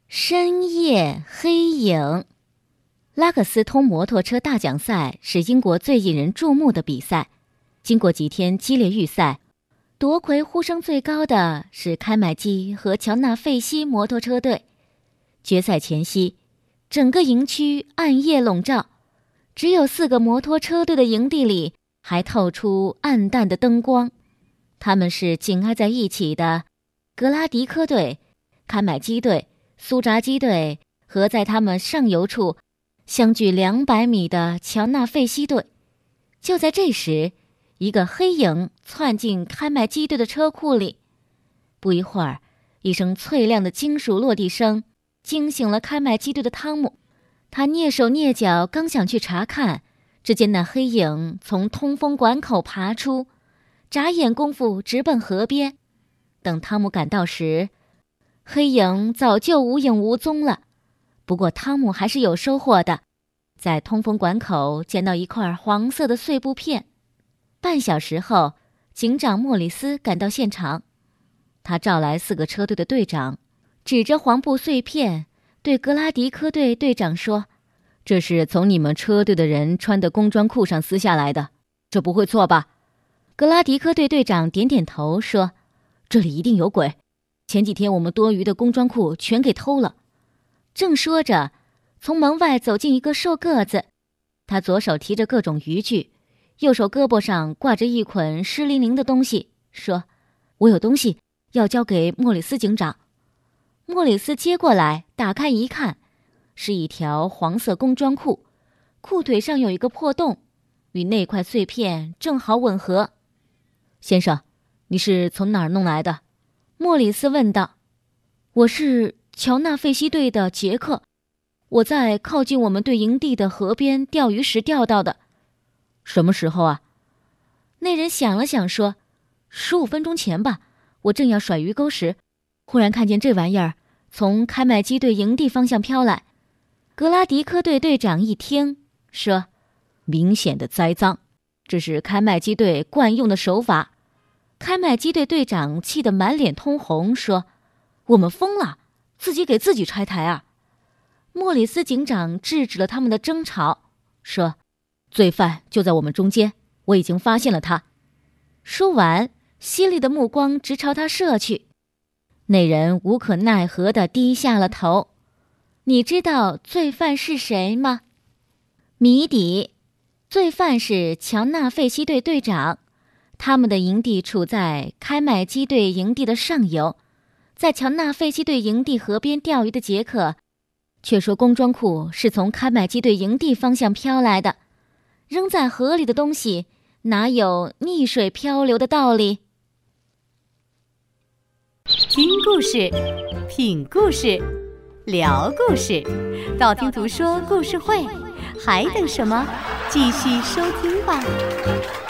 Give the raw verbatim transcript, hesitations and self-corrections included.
深夜黑影。拉克斯通摩托车大奖赛是英国最引人注目的比赛。经过几天激烈预赛，夺魁呼声最高的是开麦基和乔纳费希摩托车队。决赛前夕，整个营区暗夜笼罩，只有四个摩托车队的营地里还透出暗淡的灯光。他们是紧挨在一起的格拉迪科队、开麦基队、苏扎基队和在他们上游处相距两百米的乔纳费希队。就在这时，一个黑影窜进开麦基队的车库里。不一会儿，一声脆亮的金属落地声惊醒了开麦基队的汤姆。他蹑手蹑脚，刚想去查看，只见那黑影从通风管口爬出，眨眼功夫直奔河边。等汤姆赶到时，黑影早就无影无踪了。不过汤姆还是有收获的，在通风管口捡到一块黄色的碎布片。半小时后，警长莫里斯赶到现场，他召来四个车队的队长，指着黄布碎片对格拉迪科队队长说：“这是从你们车队的人穿的工装裤上撕下来的，这不会错吧？”格拉迪科队队长点点头说：“这里一定有鬼，前几天我们多余的工装裤全给偷了。”正说着，从门外走进一个瘦个子，他左手提着各种渔具，右手胳膊上挂着一捆湿淋淋的东西，说：“我有东西要交给莫里斯警长。”莫里斯接过来，打开一看，是一条黄色工装裤，裤腿上有一个破洞，与那块碎片正好吻合。“先生，你是从哪儿弄来的？”莫里斯问道。“我是乔纳费希队的杰克，我在靠近我们队营地的河边钓鱼时钓到的。”“什么时候啊？”那人想了想说：“十五分钟前吧，我正要甩鱼钩时，忽然看见这玩意儿从开麦基队营地方向飘来。”格拉迪科队队长一听说：“明显的栽赃，这是开麦基队惯用的手法。”开麦基队队长气得满脸通红，说：“我们疯了，自己给自己拆台啊！”莫里斯警长制止了他们的争吵，说：“罪犯就在我们中间，我已经发现了他。”说完，犀利的目光直朝他射去。那人无可奈何地低下了头。你知道罪犯是谁吗？谜底，罪犯是乔纳费希队队长。他们的营地处在开麦基队营地的上游。在乔纳费希队营地河边钓鱼的杰克却说工装裤是从开麦基队营地方向飘来的。扔在河里的东西哪有逆水漂流的道理？ 听故事，品故事，聊故事，道听途说故事会，还等什么？继续收听吧。